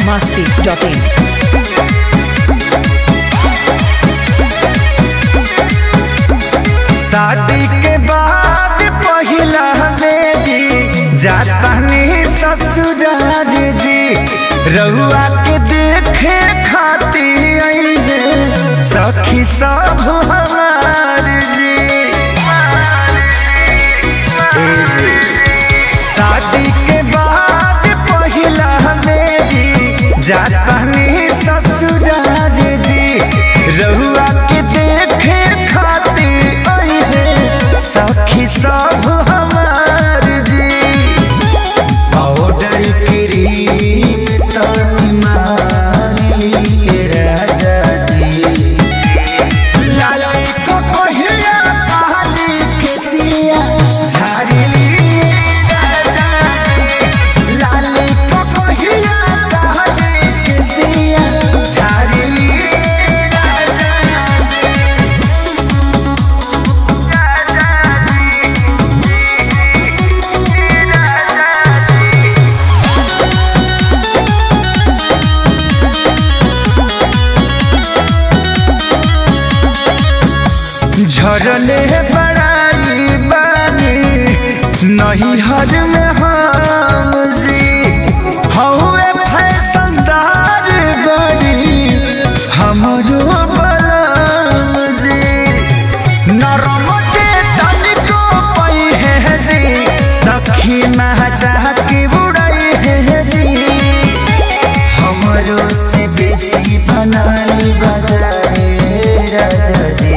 biharmasti.in। शादी के बाद पहिला मेरी जातानी ससुराल जी, रहुआ के देखे खाती आइले सखी सब हमार जी। शादी के बाद पहिला मेरी जातानी ससुराल जी, रहुआ के देखे खाती सखी सब हमार जी। पाउडर क्रीम तनी माली राजा जी, लाली को कहिया काली केसिया झाड़ली राजा जी, लाली को कहिया काली केसिया झाड़ली राजा जी। झरले बड़ाई बानी नहीं हर में हम जी, हौवे फैशनदार बड़ी हमरो बलम जी। नरम जे तनिको पई है जी, सखी महजा की उड़ाई है जी। हमरो से बेसी बनाली बाजारे राजा जी,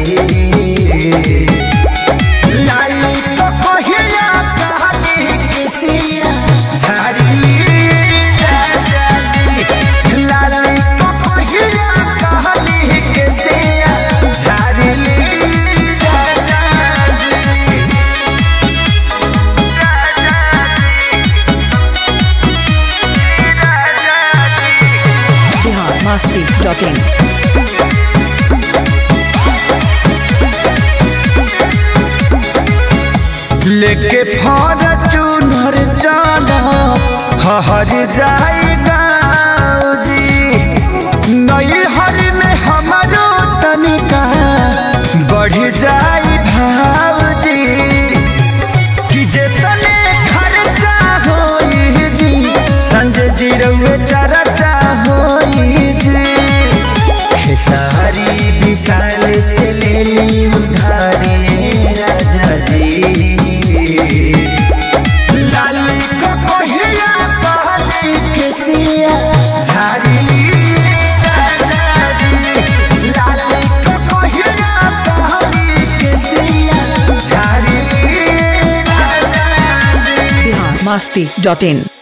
लाली तो कहिया काली केसिया झाड़ली राजा जी, लाली तो कहिया काली केसिया झाड़ली राजा जी। biharmasti.in। लेके फॉर्च्यूनर चला हर जाई गाँव जी, नई हर में हमारो तनिका बढ़ जाई भाव जी। कि जे तने खर्चा होई जी, संजय जी रउए चर्चा होई जी। खेसारी विशाल से ले ली उधारी राजा जी, लाली को कहिया काली केसिया झाड़ली राजा जी, लाली को कहिया काली केसिया झाड़ली राजा जी। biharmasti.in।